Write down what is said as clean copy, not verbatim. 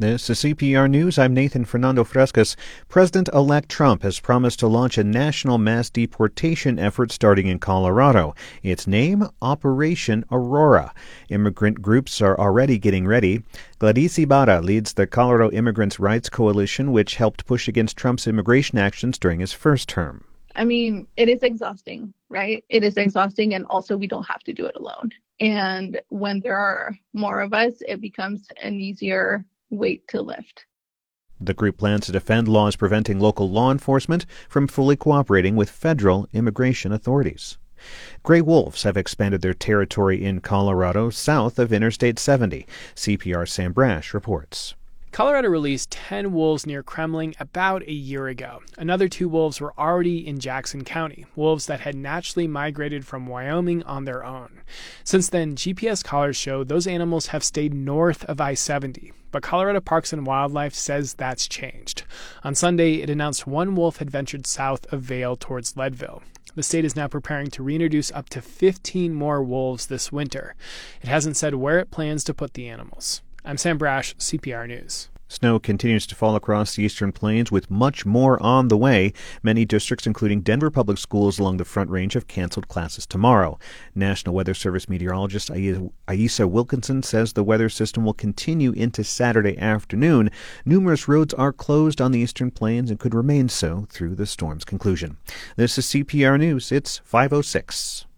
This is CPR News. I'm Nathan Fernando Frescas. President-elect Trump has promised to launch a national mass deportation effort starting in Colorado. Its name, Operation Aurora. Immigrant groups are already getting ready. Gladys Ibarra leads the Colorado Immigrants' Rights Coalition, which helped push against Trump's immigration actions during his first term. I mean, it is exhausting, right? It is exhausting, and also we don't have to do it alone. And when there are more of us, it becomes an easier weight to lift. The group plans to defend laws preventing local law enforcement from fully cooperating with federal immigration authorities. Gray wolves have expanded their territory in Colorado south of Interstate 70. CPR Sam Brash reports. Colorado released 10 wolves near Kremling about a year ago. Another 2 wolves were already in Jackson County, wolves that had naturally migrated from Wyoming on their own. Since then, GPS collars show those animals have stayed north of I-70, but Colorado Parks and Wildlife says that's changed. On Sunday, it announced 1 wolf had ventured south of Vail towards Leadville. The state is now preparing to reintroduce up to 15 more wolves this winter. It hasn't said where it plans to put the animals. I'm Sam Brash, CPR News. Snow continues to fall across the Eastern Plains with much more on the way. Many districts, including Denver Public Schools along the Front Range, have canceled classes tomorrow. National Weather Service meteorologist Aisa Wilkinson says the weather system will continue into Saturday afternoon. Numerous roads are closed on the Eastern Plains and could remain so through the storm's conclusion. This is CPR News. It's 5:06.